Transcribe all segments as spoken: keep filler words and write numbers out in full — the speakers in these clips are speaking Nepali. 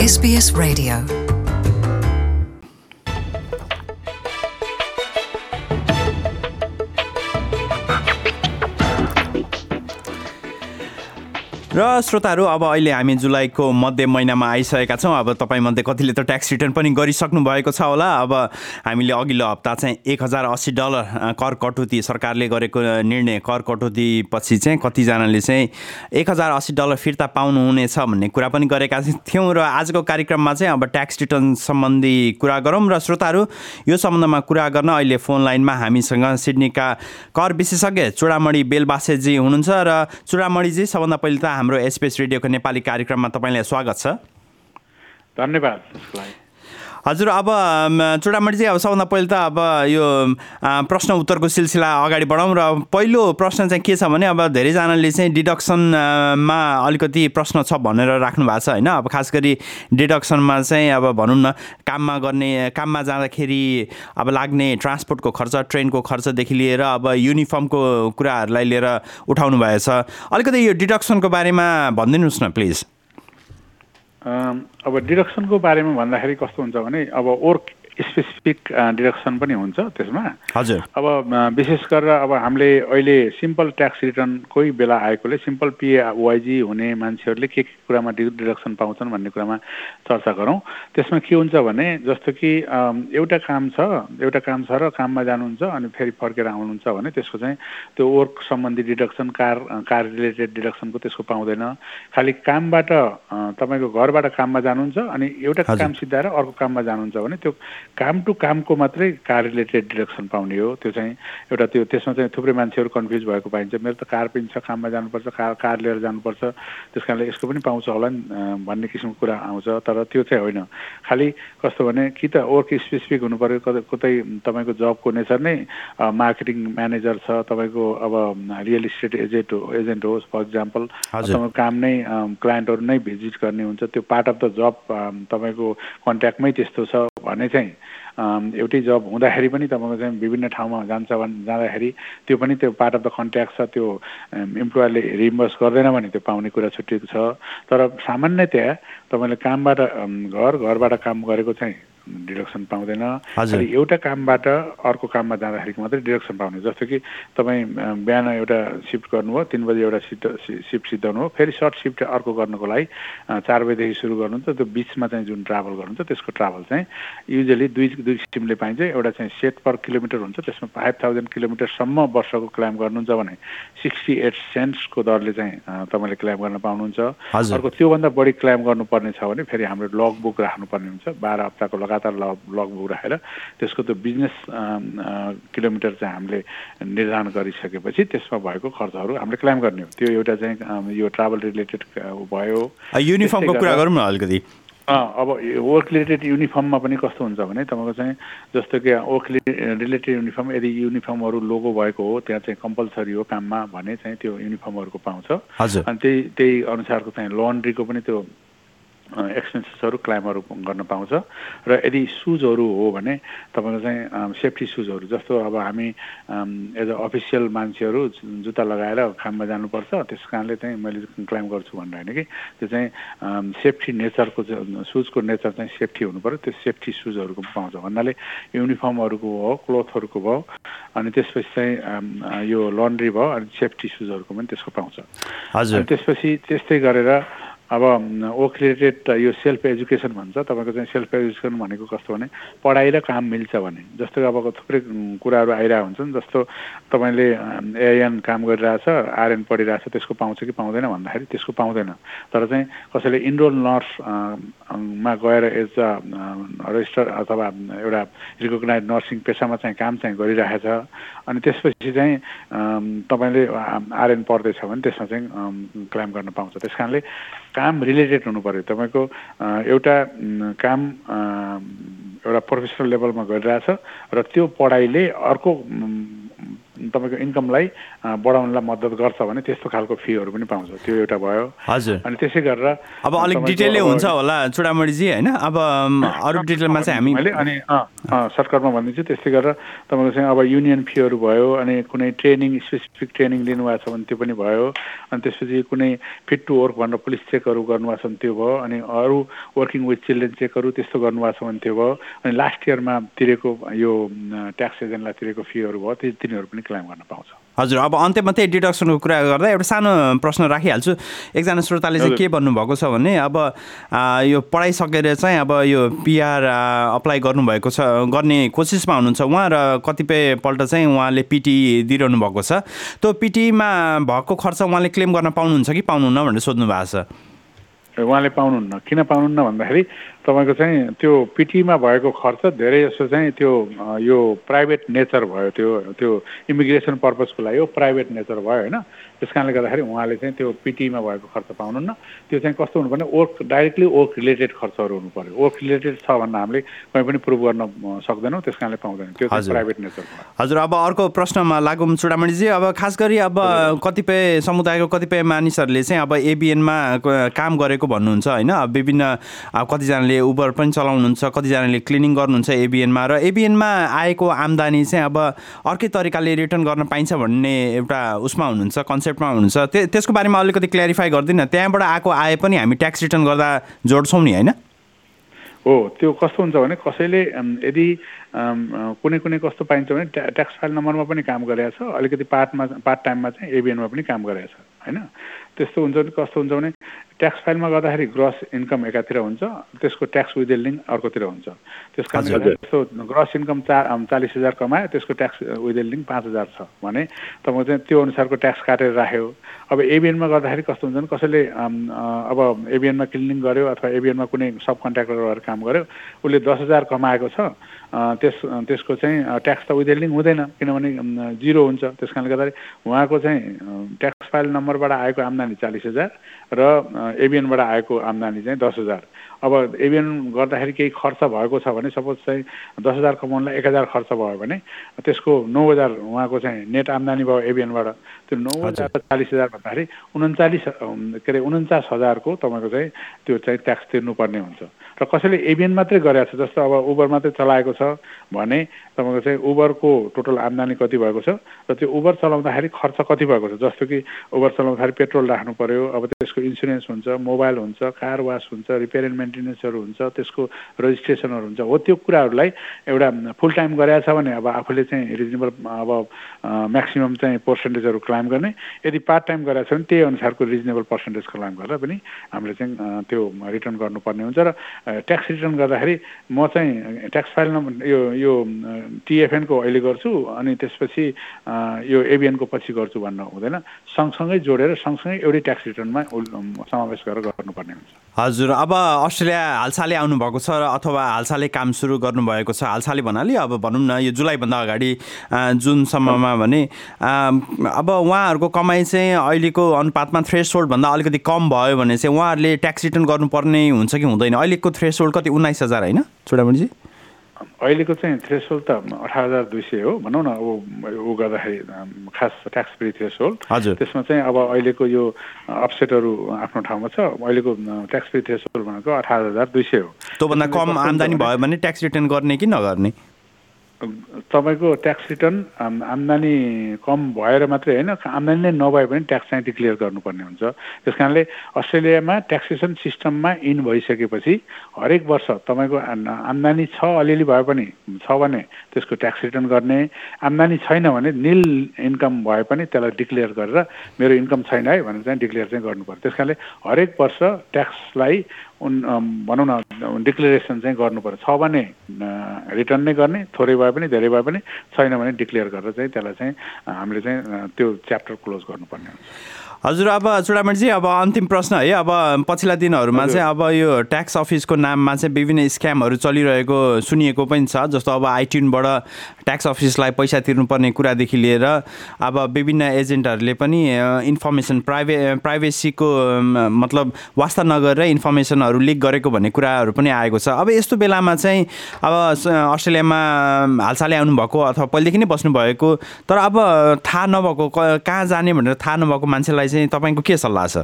S B S Radio. र श्रोताहरू अब अहिले हामी जुलाईको मध्य महिनामा आइसकेका छौँ। अब तपाईँमध्ये कतिले त ट्याक्स रिटर्न पनि गरिसक्नु भएको छ होला। अब हामीले अघिल्लो हप्ता चाहिँ एक हजार अस्सी डलर कर कटौती सरकारले गरेको निर्णय कर कटौती पछि चाहिँ कतिजनाले चाहिँ एक हजार अस्सी डलर फिर्ता पाउनुहुनेछ भन्ने कुरा पनि गरेका थियौँ। र आजको कार्यक्रममा चाहिँ अब ट्याक्स रिटर्न सम्बन्धी कुरा गरौँ। र श्रोताहरू यो सम्बन्धमा कुरा गर्न अहिले फोन लाइनमा हामीसँग सिडनीका कर विशेषज्ञ चुडामणि बेलबासेजी हुनुहुन्छ। र चुडामणिजी, सबभन्दा पहिले त हाम्रो एसबीएस रेडियोको नेपाली कार्यक्रममा तपाईँलाई स्वागत छ। धन्यवाद। हजुर, अब चुडामणिजी, अब सबभन्दा पहिले त अब यो प्रश्न उत्तरको सिलसिला अगाडि बढाउँ। र पहिलो प्रश्न चाहिँ के छ भने अब धेरैजनाले चाहिँ डिडक्सनमा अलिकति प्रश्न छ भनेर राख्नु भएको छ होइन। अब खास गरी डिडक्सनमा चाहिँ अब भनौँ न काममा गर्ने काममा जाँदाखेरि अब लाग्ने ट्रान्सपोर्टको खर्च, ट्रेनको खर्चदेखि लिएर अब युनिफर्मको कुराहरूलाई लिएर उठाउनु भएछ। अलिकति यो डिडक्सनको बारेमा भनिदिनुहोस् न प्लिज। अब डिडक्सनको बारेमा भन्दाखेरि कस्तो हुन्छ भने अब वर्क स्पेसिफिक डिडक्सन पनि हुन्छ त्यसमा। हजुर। अब विशेष गरेर अब हामीले अहिले सिम्पल ट्याक्स रिटर्न कोही बेला आएकोले सिम्पल पिएवाइजी हुने मान्छेहरूले के के कुरामा डिडक्सन पाउँछन् भन्ने कुरामा चर्चा गरौँ। त्यसमा के हुन्छ भने जस्तो कि एउटा काम छ एउटा काम छ र काममा जानुहुन्छ अनि फेरि फर्केर आउनुहुन्छ भने त्यसको चाहिँ त्यो वर्क सम्बन्धी डिडक्सन, कार कार रिलेटेड डिडक्सनको त्यसको पाउँदैन। खालि कामबाट तपाईँको घरबाट काममा जानुहुन्छ अनि एउटा काम सिद्धाएर अर्को काममा जानुहुन्छ भने त्यो काम टु कामको मात्रै कार रिलेटेड डिडक्सन पाउने हो। त्यो चाहिँ एउटा त्यो त्यसमा चाहिँ थुप्रै मान्छेहरू कन्फ्युज भएको पाइन्छ। मेरो त कार पनि छ, काममा जानुपर्छ, कार कार लिएर जानुपर्छ, त्यस कारणले यसको पनि पाउँछ होला नि भन्ने किसिमको कुरा आउँछ। तर त्यो चाहिँ होइन। खालि कस्तो भने कि त वर्क स्पेसिफिक हुनु पऱ्यो, कतै कतै तपाईँको जबको नेचर नै मार्केटिङ म्यानेजर छ, तपाईँको अब रियल इस्टेट एजेन्ट हो एजेन्ट होस् फर इक्जाम्पल, तपाईँको काम नै क्लाइन्टहरू नै भिजिट गर्ने हुन्छ, त्यो पार्ट अफ द जब तपाईँको कन्ट्याक्टमै त्यस्तो छ भने चाहिँ एउटै जब हुँदाखेरि पनि तपाईँको चाहिँ विभिन्न ठाउँमा जान्छ भने जाँदाखेरि त्यो पनि त्यो पार्ट अफ द कन्ट्याक्ट छ, त्यो इम्प्लोयरले रिइम्बर्स गर्दैन भने त्यो पाउने कुरा छुट्टिएको छ। तर सामान्यतया तपाईँले कामबाट घर घरबाट काम गरेको चाहिँ डिडक्सन पाउँदैन। खालि एउटा कामबाट अर्को काममा जाँदाखेरि मात्रै डिडक्सन पाउने। जस्तो कि तपाईँ बिहान एउटा सिफ्ट गर्नुभयो, तिन बजी एउटा सिफ्ट सिफ्ट सिद्धाउनु हो, फेरि सर्ट सिफ्ट अर्को गर्नुको लागि चार बजीदेखि सुरु गर्नुहुन्छ, त्यो बिचमा चाहिँ जुन ट्राभल गर्नुहुन्छ त्यसको ट्राभल चाहिँ युजली दुई दुई किसिमले पाइन्छ। एउटा चाहिँ सेट पर किलोमिटर हुन्छ, त्यसमा फाइभ थाउजन्ड किलोमिटरसम्म वर्षको क्लेम गर्नुहुन्छ भने सिक्सटी एट सेन्ट्सको दरले चाहिँ तपाईँले क्लेम गर्न पाउनुहुन्छ। अर्को त्योभन्दा बढी क्लेम गर्नुपर्ने छ भने फेरि हाम्रो लग बुक राख्नुपर्ने हुन्छ, बाह्र हप्ताको लगातार लग लग बुक राखेर त्यसको त्यो बिजनेस किलोमिटर चाहिँ हामीले निर्धारण गरिसकेपछि त्यसमा भएको खर्चहरू हामीले क्लेम गर्ने हो। त्यो एउटा चाहिँ यो ट्राभल रिलेटेड भयो। युनिफर्मको कुरा गरौँ न अलिकति। अब वर्क रिलेटेड युनिफर्ममा पनि कस्तो हुन्छ भने तपाईँको चाहिँ जस्तो कि वर्क रिलेटेड युनिफर्म यदि युनिफर्महरू लोगो भएको हो त्यहाँ चाहिँ कम्पलसरी हो काममा भने चाहिँ त्यो युनिफर्महरूको पाउँछ। अनि त्यही त्यही अनुसारको चाहिँ लन्ड्रीको पनि त्यो एक्सपेन्सेसहरू क्लाइमहरू गर्न पाउँछ। र यदि सुजहरू हो भने तपाईँको चाहिँ सेफ्टी सुजहरू, जस्तो अब हामी एज अ अफिसियल मान्छेहरू जुत्ता लगाएर काममा जानुपर्छ, त्यस कारणले चाहिँ मैले क्लाइम गर्छु भनेर होइन कि त्यो चाहिँ सेफ्टी नेचरको सुजको नेचर चाहिँ सेफ्टी हुनु पऱ्यो, त्यो सेफ्टी सुजहरूको पाउँछ भन्नाले युनिफर्महरूको भयो, क्लोथहरूको भयो, अनि त्यसपछि चाहिँ यो लन्ड्री भयो, अनि सेफ्टी सुजहरूको पनि त्यसको पाउँछ। अनि त्यसपछि त्यस्तै गरेर अब वर्क रिलेटेड यो सेल्फ एजुकेसन भन्छ। तपाईँको चाहिँ सेल्फ एजुकेसन भनेको कस्तो भने पढाइ र काम मिल्छ भने, जस्तो अब थुप्रै कुराहरू आइरहेको हुन्छन्। जस्तो तपाईँले एआइएन काम गरिरहेछ, आरएन पढिरहेछ, त्यसको पाउँछ कि पाउँदैन भन्दाखेरि त्यसको पाउँदैन। तर चाहिँ कसैले इनरोल नर्समा गएर एज अ रजिस्टर अथवा एउटा रिकगनाइज नर्सिङ पेसामा चाहिँ काम चाहिँ गरिरहेछ अनि त्यसपछि चाहिँ तपाईँले आरएन पढ्दैछ भने त्यसमा चाहिँ क्लेम गर्न पाउँछ। त्यस कारणले काम रिलेटेड हुनु पऱ्यो। तपाईँको एउटा काम एउटा प्रोफेसनल लेभलमा गरिरहेछ र त्यो पढाइले अर्को तपाईँको इन्कमलाई बढाउनलाई मद्दत गर्छ भने त्यस्तो खालको फीहरू पनि पाउँछ, त्यो एउटा भयो। हजुर। अनि त्यसै गरेर अब अलिक डिटेलले हुन्छ होला चुडामणिजी होइन, अब अरू डिटेलमा चाहिँ हामी मैले अनि सर्टकटमा भनिदिन्छु। त्यस्तै गरेर तपाईँको चाहिँ अब युनियन फीहरू भयो, अनि कुनै ट्रेनिङ स्पेसिफिक ट्रेनिङ लिनुभएको छ भने त्यो पनि भयो, अनि त्यसपछि कुनै फिट टु वर्क भनेर पुलिस चेकहरू गर्नुभएको छ भने त्यो भयो, अनि अरू वर्किङ विथ चिल्ड्रेन चेकहरू त्यस्तो गर्नुभएको छ भने त्यो भयो, अनि लास्ट इयरमा तिरेको यो ट्याक्स एजेन्टलाई तिरेको फीहरू भयो, त्यो तिनीहरू पनि क्लेम गर्न पाउँछ। हजुर। अब अन्त्यमा त्यही डिडक्सनको कुरा गर्दा एउटा सानो प्रश्न राखिहाल्छु। एकजना श्रोताले चाहिँ के भन्नुभएको छ भने अब यो पढाइसकेर चाहिँ अब यो पिआर अप्लाई गर्नुभएको छ, गर्ने कोसिसमा हुनुहुन्छ उहाँ, र कतिपयपल्ट चाहिँ उहाँले पिटी दिइरहनु भएको छ। त्यो पिटीमा भएको खर्च उहाँले क्लेम गर्न पाउनुहुन्छ कि पाउनुहुन्न भनेर सोध्नु भएको छ। उहाँले पाउनुहुन्न। किन पाउनुहुन्न भन्दाखेरि तपाईँको चाहिँ त्यो पिटीमा भएको खर्च धेरै जसो चाहिँ त्यो यो प्राइभेट नेचर भयो, त्यो त्यो इमिग्रेसन पर्पजको लागि हो, प्राइभेट नेचर भयो होइन। त्यस कारणले गर्दाखेरि उहाँले चाहिँ त्यो पिटीमा भएको खर्च पाउनुहुन्न। त्यो चाहिँ कस्तो हुनुपर्ने, वर्क डाइरेक्टली वर्क रिलेटेड खर्चहरू हुनु पर्यो। वर्क रिलेटेड छ भन्दा हामीले कहीँ पनि प्रुभ गर्न सक्दैनौँ, त्यस कारणले पाउँदैन, त्यो चाहिँ प्राइभेट नेचर भयो। हजुर। अब अर्को प्रश्नमा लागौँ चुडामणिजी। अब खास गरी अब कतिपय समुदायको कतिपय मानिसहरूले चाहिँ अब एबिएनमा काम गरेको भन्नुहुन्छ होइन, विभिन्न कतिजनाले उबर पनि चलाउनुहुन्छ, कतिजनाले क्लिनिङ गर्नुहुन्छ एबिएनमा, र एबिएनमा आएको आम्दानी चाहिँ अब अर्कै तरिकाले रिटर्न गर्न पाइन्छ भन्ने एउटा उसमा हुनुहुन्छ, कन्सेप्टमा हुनुहुन्छ। त्यो त्यसको बारेमा अलिकति क्ल्यारिफाई गरिदिनु। त्यहाँबाट आएको आए पनि हामी ट्याक्स रिटर्न गर्दा जोड्छौँ नि होइन? हो, त्यो कस्तो हुन्छ भने कसैले यदि कुनै कुनै कस्तो पाइन्छ भने ट्याक्स फाइल नम्बरमा पनि काम गरेको छ, अलिकति पार्टमा पार्ट टाइममा चाहिँ एबिएनमा पनि काम गरेको छ होइन। त्यस्तो हुन्छ भने कस्तो हुन्छ भने ट्याक्स फाइलमा गर्दाखेरि ग्रस इन्कम एकातिर हुन्छ, त्यसको ट्याक्स विथहोल्डिङ अर्कोतिर हुन्छ। त्यस कारणले त्यस्तो ग्रस इन्कम चा चालिस हजार कमायो, त्यसको ट्याक्स विथहोल्डिङ पाँच हजार छ भने तपाईँको चाहिँ त्यो अनुसारको ट्याक्स काटेर राख्यो। अब एबिएनमा गर्दाखेरि कस्तो हुन्छ भने कसैले अब एबिएनमा क्लिनिङ गर्यो अथवा एबिएनमा कुनै सब कन्ट्र्याक्टर भएर काम गर्यो, उसले दस हजार कमाएको छ, त्यस त्यसको चाहिँ ट्याक्स त विथहोल्डिङ हुँदैन किनभने जिरो हुन्छ। त्यस कारणले गर्दाखेरि उहाँको चाहिँ ट्याक्स फाइल नम्बरबाट आएको आम्दानी चालिस हजार र एबिएनबाट आएको आम्दानी चाहिँ दस हजार। अब एबिएन गर्दाखेरि केही खर्च भएको छ भने सपोज चाहिँ दस हजार कमाउनलाई एक हजार खर्च भयो भने त्यसको नौ हजार उहाँको चाहिँ नेट आम्दानी भयो एबिएनबाट, त्यो नौ हजार चालिस हजार भन्दाखेरि उन्चालिस के अरे उन्चास हजारको तपाईँको चाहिँ त्यो चाहिँ ट्याक्स तिर्नुपर्ने हुन्छ। र कसैले एबिएन मात्रै गरेको छ, जस्तो अब उबर मात्रै चलाएको छ भने तपाईँको चाहिँ उबरको टोटल आम्दानी कति भएको छ र त्यो उबर चलाउँदाखेरि खर्च कति भएको छ, जस्तो कि उबर चलाउँदाखेरि पेट्रोल राख्नु पर्यो, अब त्यसको इन्सुरेन्स हुन्छ, मोबाइल हुन्छ, कार वास हुन्छ, रिपेयर एन्ड मेन्टेनेन्सहरू हुन्छ, त्यसको रजिस्ट्रेसनहरू हुन्छ। हो, त्यो कुराहरूलाई एउटा फुल टाइम गरेको छ भने अब आफूले चाहिँ रिजनेबल अब म्याक्सिमम चाहिँ पर्सेन्टेजहरू क्लाइम गर्ने, यदि पार्ट टाइम गरेको छ भने त्यही अनुसारको रिजनेबल पर्सेन्टेज क्लाइम गरेर पनि हामीले चाहिँ त्यो रिटर्न गर्नुपर्ने हुन्छ। र ट्याक्स रिटर्न गर्दाखेरि म चाहिँ ट्याक्स फाइल नम्बर यो यो टिएफएनको अहिले गर्छु अनि त्यसपछि यो एबिएनको पछि गर्छु भन्न हुँदैन, सँगसँगै जोडेर सँगसँगै एउटै ट्याक्स रिटर्नमा समावेश गरेर गर्नुपर्ने हुन्छ। हजुर। अब अस्ट्रेलिया हालसालै आउनुभएको छ र अथवा हालसालै काम सुरु गर्नुभएको छ, हालसालै भन्नाले अब भनौँ न यो जुलाईभन्दा अगाडि जुनसम्ममा भने अब उहाँहरूको कमाइ चाहिँ अहिलेको अनुपातमा थ्रेसहोल्डभन्दा अलिकति कम भयो भने चाहिँ उहाँहरूले ट्याक्स रिटर्न गर्नुपर्ने हुन्छ कि हुँदैन? अहिलेको थ्रेसहोल्ड कति उन्नाइस हजार होइन चुडामणिजी? अहिलेको चाहिँ थ्रेसहोल्ड त अठार हजार दुई सय हो भनौँ न, अब ऊ गर्दाखेरि खास ट्याक्स फ्री थ्रेसहोल्ड। हजुर। त्यसमा चाहिँ अब अहिलेको यो अफसेटहरू आफ्नो ठाउँमा छ, अहिलेको ट्याक्स फ्री थ्रेसहोल्ड भनेको अठार हजार दुई सय हो। त्योभन्दा कम आम्दानी भयो भने ट्याक्स रिटर्न गर्ने कि नगर्ने? तपाईँको ट्याक्स रिटर्न आम्दानी कम भएर मात्रै होइन, आम्दानी नै नभए पनि ट्याक्स चाहिँ डिक्लेयर गर्नुपर्ने हुन्छ। त्यस कारणले अस्ट्रेलियामा ट्याक्सेसन सिस्टममा इन भइसकेपछि हरेक वर्ष तपाईँको आम्दानी छ अलिअलि भए पनि छ भने त्यसको ट्याक्स रिटर्न गर्ने, आम्दानी छैन भने निल इन्कम भए पनि त्यसलाई डिक्लेयर गरेर मेरो इन्कम छैन है भनेर चाहिँ डिक्लेयर चाहिँ गर्नुपर्छ। त्यस कारणले हरेक वर्ष ट्याक्सलाई उन भनौँ न डिक्लेरेसन चाहिँ गर्नु पर्यो, छ भने रिटर्न नै गर्ने, थोरै भए पनि धेरै भए पनि, छैन भने डिक्लेयर गरेर चाहिँ त्यसलाई चाहिँ हामीले चाहिँ त्यो च्याप्टर क्लोज गर्नुपर्ने हुन्छ। हजुर अब चुडामणिजी अब अन्तिम प्रश्न है अब पछिल्ला दिनहरूमा चाहिँ अब यो ट्याक्स अफिसको नाममा चाहिँ विभिन्न स्क्यामहरू चलिरहेको सुनिएको पनि छ जस्तो अब आइट्युनबाट ट्याक्स अफिसलाई पैसा तिर्नुपर्ने कुरादेखि लिएर अब विभिन्न एजेन्टहरूले पनि इन्फर्मेसन प्राइभे प्राइभेसीको मतलब वास्ता नगरेर इन्फर्मेसनहरू लिक गरेको भन्ने कुराहरू पनि आएको छ। अब यस्तो बेलामा चाहिँ अब अस्ट्रेलियामा हालसालै आउनुभएको अथवा पहिलेदेखि नै बस्नुभएको तर अब थाहा नभएको कहाँ जाने भनेर थाहा नभएको मान्छेलाई चाहिँ तपाईँको के सल्लाह छ?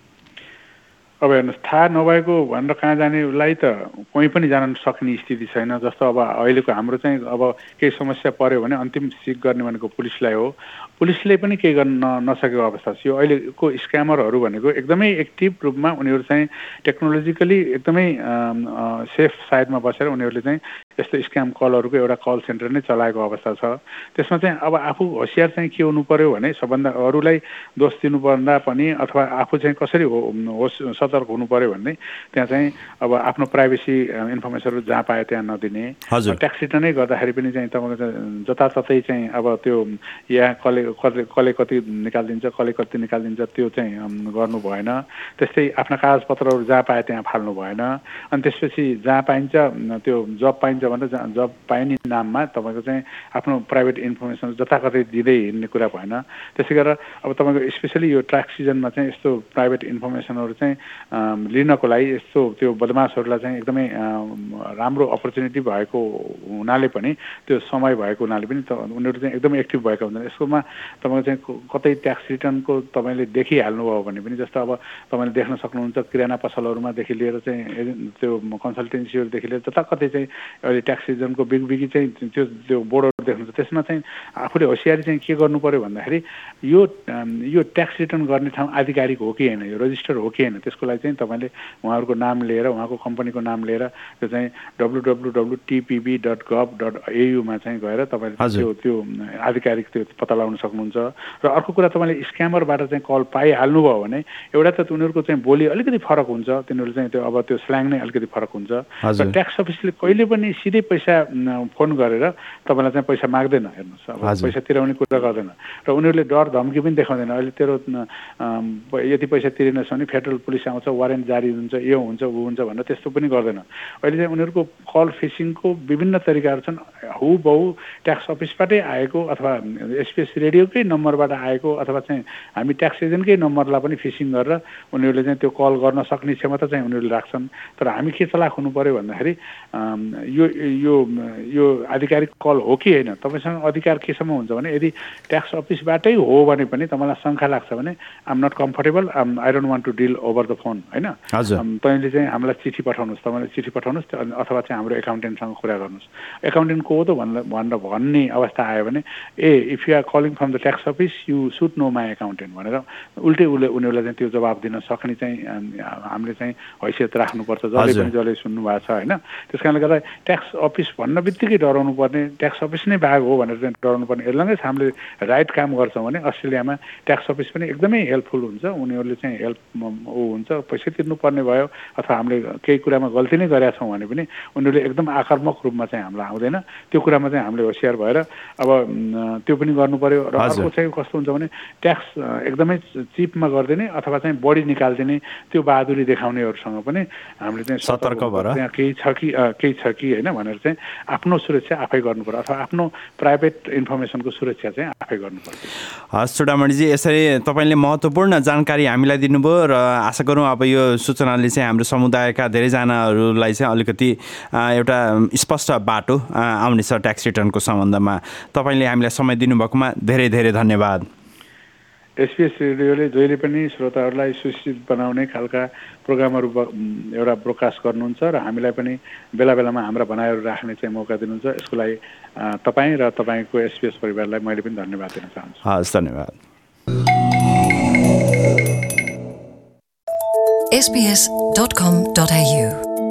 अब हेर्नुहोस् थाहा नभएको भनेर कहाँ जानेलाई त कोही पनि जान सक्ने स्थिति छैन। जस्तो अब अहिलेको हाम्रो चाहिँ अब केही समस्या पर्यो भने अन्तिम सिक गर्ने भनेको पुलिसलाई हो। पुलिसले पनि केही गर्न नसकेको अवस्था छ। यो अहिलेको स्क्यामरहरू भनेको एकदमै एक्टिभ रूपमा उनीहरू चाहिँ टेक्नोलोजिकली एकदमै सेफ साइडमा बसेर उनीहरूले चाहिँ यस्तो स्क्याम कलहरूको एउटा कल सेन्टर नै चलाएको अवस्था छ। त्यसमा चाहिँ अब आफू होसियार चाहिँ के हुनु पर्यो भने सबभन्दा अरूलाई दोष दिनुपर्दा पनि अथवा आफू चाहिँ कसरी होस् सतर्क हुनु पर्यो भन्ने त्यहाँ चाहिँ अब आफ्नो प्राइभेसी इन्फर्मेसनहरू जहाँ पाए त्यहाँ नदिने। ट्याक्स रिटर्नै गर्दाखेरि पनि चाहिँ तपाईँको जताततै चाहिँ अब त्यो यहाँ कसले कसले कसले कति निकालिदिन्छ कसले कति निकालिदिन्छ त्यो चाहिँ गर्नु भएन। त्यस्तै आफ्ना कागजपत्रहरू जहाँ पाए त्यहाँ फाल्नु भएन। अनि त्यसपछि जहाँ पाइन्छ त्यो जब पाइन्छ भनेर जब पाइने नाममा तपाईँको चाहिँ आफ्नो प्राइभेट इन्फर्मेसन जताकतै दिँदै हिँड्ने कुरा भएन। त्यसै गरेर अब तपाईँको स्पेसली यो ट्याक्स सिजनमा चाहिँ यस्तो प्राइभेट इन्फर्मेसनहरू चाहिँ लिनको लागि यस्तो त्यो बदमासहरूलाई चाहिँ एकदमै राम्रो अपर्च्युनिटी भएको हुनाले पनि त्यो समय भएको हुनाले पनि उनीहरू चाहिँ एकदमै एक्टिभ भएका हुन्छन्। यसकोमा तपाईँको चाहिँ कतै ट्याक्स रिटर्नको तपाईँले देखिहाल्नुभयो भने पनि जस्तो अब तपाईँले देख्न सक्नुहुन्छ किराना पसलहरूमादेखि लिएर चाहिँ त्यो कन्सल्टेन्सीहरूदेखि लिएर जताकतै चाहिँ अहिले ट्याक्स सिजनको बिग बिगी चाहिँ त्यो त्यो बोर्डहरू देख्नुहुन्छ। त्यसमा चाहिँ आफूले होसियारी चाहिँ के गर्नु पर्यो भन्दाखेरि यो यो ट्याक्स रिटर्न गर्ने ठाउँ आधिकारिक हो कि होइन, यो रजिस्टर हो कि होइन, त्यसको लागि चाहिँ तपाईँले उहाँहरूको नाम लिएर उहाँको कम्पनीको नाम लिएर त्यो चाहिँ W W W TPB dot gov dot एयुमा चाहिँ गएर तपाईँले त्यो त्यो आधिकारिक त्यो पत्ता लगाउन सक्नुहुन्छ। र अर्को कुरा तपाईँले स्क्यामरबाट चाहिँ कल पाइहाल्नुभयो भने एउटा त उनीहरूको चाहिँ बोली अलिकति फरक हुन्छ, तिनीहरू चाहिँ त्यो अब त्यो स्ल्याङ नै अलिकति फरक हुन्छ। र ट्याक्स अफिसले कहिले पनि सिधै पैसा फोन गरेर तपाईँलाई चाहिँ पैसा माग्दैन। हेर्नुहोस् अब पैसा तिराउने कुरा गर्दैन र उनीहरूले डर धम्की पनि देखाउँदैन। अहिले तेरो यति पैसा तिरेनस् भने फेडरल पुलिस आउँछ, वारेन्ट जारी हुन्छ, यो हुन्छ ऊ हुन्छ भनेर त्यस्तो पनि गर्दैन। अहिले चाहिँ उनीहरूको कल फिसिङको विभिन्न तरिकाहरू छन्। हुबहु ट्याक्स अफिसबाटै आएको अथवा एसपिएस रेडियोकै नम्बरबाट आएको अथवा चाहिँ हामी ट्याक्स एजेन्टकै नम्बरलाई पनि फिसिङ गरेर उनीहरूले चाहिँ त्यो कल गर्न सक्ने क्षमता चाहिँ उनीहरूले राख्छन्। तर हामी के चलाक हुनु पर्यो भन्दाखेरि यो यो यो आधिकारिक कल हो कि होइन, तपाईँसँग अधिकार केसम्म हुन्छ भने यदि ट्याक्स अफिसबाटै हो भने पनि तपाईँलाई शङ्का लाग्छ भने I'm not comfortable, I don't want to deal over the phone होइन, तपाईँले चाहिँ हामीलाई चिठी पठाउनुहोस्, तपाईँले चिठी पठाउनुहोस् अथवा चाहिँ हाम्रो एकाउन्टेन्टसँग कुरा गर्नुहोस्। एकाउन्टेन्ट को हो त भनेर भनेर भन्ने अवस्था आयो भने uh if you are calling from the tax office you should know my accountant भनेर उल्टै उसले उनीहरूलाई चाहिँ त्यो जवाब दिन सक्ने चाहिँ हामीले चाहिँ हैसियत राख्नुपर्छ, जसले पनि जसले सुन्नु भएको छ होइन। त्यस कारणले गर्दा ट्याक्स अफिस भन्न बित्तिकै डराउनु पर्ने, ट्याक्स अफिस नै भाग हो भनेर चाहिँ डराउनु पर्ने। एज हामीले राइट काम गर्छौँ भने अस्ट्रेलियामा ट्याक्स अफिस पनि एकदमै हेल्पफुल हुन्छ। उनीहरूले चाहिँ हेल्प ऊ हुन्छ, पैसा तिर्नुपर्ने भयो अथवा हामीले केही कुरामा गल्ती नै गरेका छौँ भने पनि उनीहरूले एकदम आक्रामक रूपमा चाहिँ हामीलाई आउँदैन। त्यो कुरामा चाहिँ हामीले होसियार भएर अब त्यो पनि गर्नु पर्यो। र अर्को चाहिँ कस्तो हुन्छ भने ट्याक्स एकदमै चिपमा गरिदिने अथवा चाहिँ बढी निकालिदिने त्यो बहादुरी देखाउनेहरूसँग पनि हामीले चाहिँ सतर्क भएर त्यहाँ केही छ कि केही छ कि होइन भनेर चाहिँ आफ्नो सुरक्षा आफै गर्नु पर्यो अथवा आफ्नो प्राइभेट इन्फर्मेसनको सुरक्षा चाहिँ आफै गर्नु पर्छ। हस् चुडामणिजी, यसरी तपाईँले महत्त्वपूर्ण जानकारी हामीलाई दिनुभयो र आशा गरौँ अब यो सूचनाले चाहिँ हाम्रो समुदायका धेरैजनाहरूलाई चाहिँ अलिकति एउटा स्पष्ट बाटो आउनेछ ट्याक्स रिटर्नको सम्बन्धमा। तपाईँले हामीलाई समय दिनुभएकोमा धेरै धेरै धन्यवाद। एसपिएस रेडियोले जहिले पनि श्रोताहरूलाई सूचित बनाउने खालका प्रोग्रामहरू एउटा ब्रोडकास्ट गर्नुहुन्छ र हामीलाई पनि बेला बेलामा हाम्रा भनाइहरू राख्ने चाहिँ मौका दिनुहुन्छ। यसको लागि तपाईँ र तपाईँको एसपिएस परिवारलाई मैले पनि धन्यवाद दिन चाहन्छु। हस्, धन्यवाद। S B S dot com dot A you